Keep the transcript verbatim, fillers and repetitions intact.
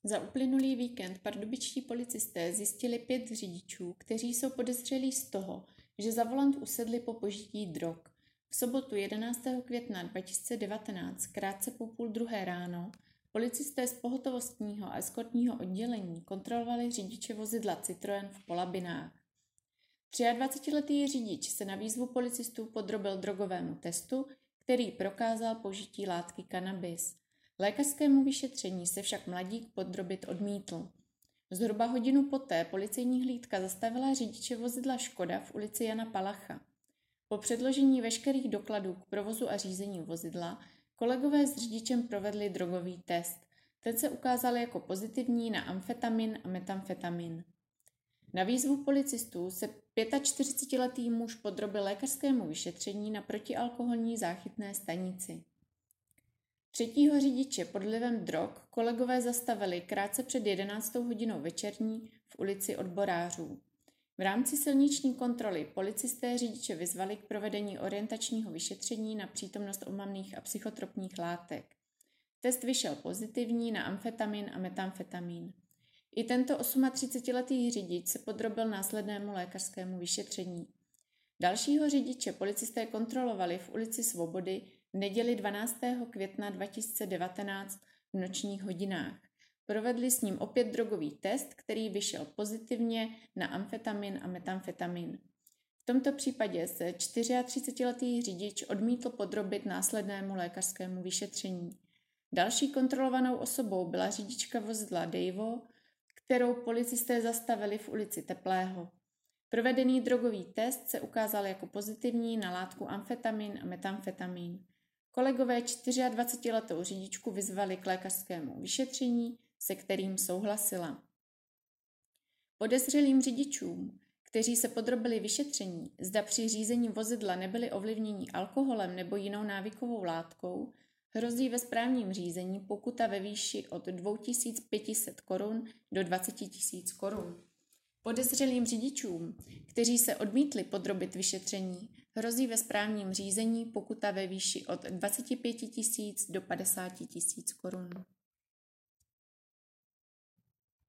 Za uplynulý víkend pardubičtí policisté zjistili pět řidičů, kteří jsou podezřelí z toho, že za volant usedli po požití drog. V sobotu jedenáctého května dva tisíce devatenáct, krátce po půl druhé ráno, policisté z pohotovostního a eskortního oddělení kontrolovali řidiče vozidla Citroën v Polabinách. dvacetiletý řidič se na výzvu policistů podrobil drogovému testu, který prokázal požití látky kanabis. Lékařskému vyšetření se však mladík podrobit odmítl. Zhruba hodinu poté policejní hlídka zastavila řidiče vozidla Škoda v ulici Jana Palacha. Po předložení veškerých dokladů k provozu a řízení vozidla kolegové s řidičem provedli drogový test. Ten se ukázal jako pozitivní na amfetamin a metamfetamin. Na výzvu policistů se čtyřicetiletý muž podrobil lékařskému vyšetření na protialkoholní záchytné stanici. Třetího řidiče pod vlivem drog kolegové zastavili krátce před jedenáctou hodinou večerní v ulici Odborářů. V rámci silniční kontroly policisté řidiče vyzvali k provedení orientačního vyšetření na přítomnost omamných a psychotropních látek. Test vyšel pozitivní na amfetamin a metamfetamin. I tento třicetiosmiletý řidič se podrobil následnému lékařskému vyšetření. Dalšího řidiče policisté kontrolovali v ulici Svobody v neděli dvanáctého května dva tisíce devatenáct v nočních hodinách. Provedli s ním opět drogový test, který vyšel pozitivně na amfetamin a metamfetamin. V tomto případě se třicetičtyřletý řidič odmítl podrobit následnému lékařskému vyšetření. Další kontrolovanou osobou byla řidička vozidla Daewoo, kterou policisté zastavili v ulici Teplého. Provedený drogový test se ukázal jako pozitivní na látku amfetamin a metamfetamin. Kolegové dvacetičtyřletou řidičku vyzvali k lékařskému vyšetření, se kterým souhlasila. Podezřelým řidičům, kteří se podrobili vyšetření, zda při řízení vozidla nebyli ovlivněni alkoholem nebo jinou návykovou látkou, hrozí ve správním řízení pokuta ve výši od dva tisíce pět set korun do dvacet tisíc korun. Podezřelým řidičům, kteří se odmítli podrobit vyšetření, hrozí ve správním řízení pokuta ve výši od dvacet pět tisíc do padesáti tisíc korun.